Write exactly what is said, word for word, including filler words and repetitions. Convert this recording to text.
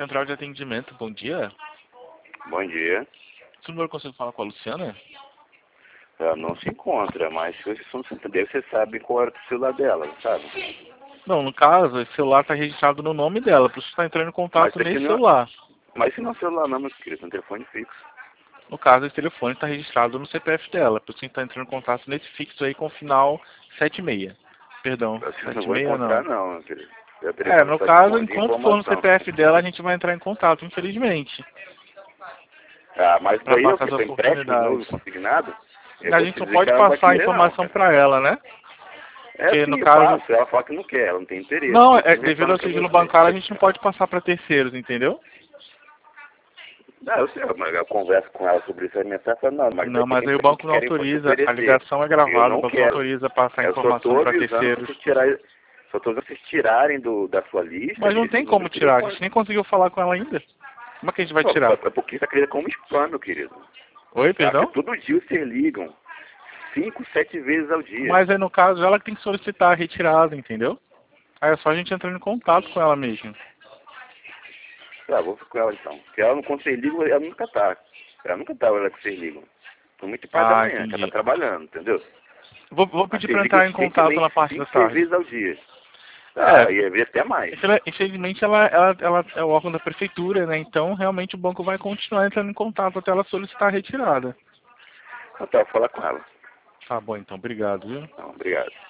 Central de atendimento, bom dia. Bom dia. Se não consigo falar com a Luciana? Ela não se encontra, mas se você não entender, você sabe qual era o celular dela, não sabe? Não, no caso, esse celular está registrado no nome dela, por isso está entrando em contato Mas nesse não, celular. mas se não é celular não, meu querido, é um telefone fixo. No caso, esse telefone está registrado no C P F dela, por isso está entrando em contato nesse fixo aí com o final sete seis. Perdão, Eu não sete vou seis encontrar não. não, meu querido. É, o É, telefone no só caso, de enquanto for no C P F informação. dela, a gente vai entrar em contato, infelizmente. Ah, mas Para daí eu passar que essa sou empréstimo novo, oportunidade. consignado, eu A vou gente te não dizer que pode ela não vai passar a querer não, informação cara. para ela, né? É Porque assim, no eu caso... passo, ela fala que não quer, ela não tem interesse. Não, Eu é, tô devido reclamando ao pra sigilo você. bancário, a gente não pode passar para terceiros, entendeu? Não, eu sei, mas eu converso com ela sobre isso, a mensagem fala, não, mas Não, mas tem aí o empresas banco que não querem te autoriza, a oferecer. ligação é Eu gravada, o não banco não quero. autoriza passar Eu só informação estou para avisando terceiros. vocês tirarem, só estou avisando vocês tirarem do, da sua lista Mas não esse tem número como de tirar, a telefone. gente nem conseguiu falar com ela ainda. Como é que a gente vai Pô, tirar? é porque você acredita como spam, meu querido. Oi, Tá? Porque perdão? todo dia vocês ligam, cinco, sete vezes ao dia. Mas aí no caso ela que tem que solicitar a retirada, entendeu? Aí é só a gente entrar em contato com ela mesmo. Ah, vou ficar com ela então. Porque ela não, quando vocês ligam, ela nunca tá. Ela nunca tá, ela que vocês ligam. Por muito parte da Ah, manhã, que ela tá entendi. trabalhando, entendeu? Vou, vou Mas pedir vocês para ligam entrar em contato na urgentemente parte da cinco, seis tarde. vezes ao dia. É, Ah, e às vezes até mais. infel- infelizmente ela, ela, ela é o órgão da prefeitura, né? Então realmente o banco vai continuar entrando em contato até ela solicitar a retirada. Então tá, vou falar com ela. Tá bom então, obrigado, viu? Então, obrigado.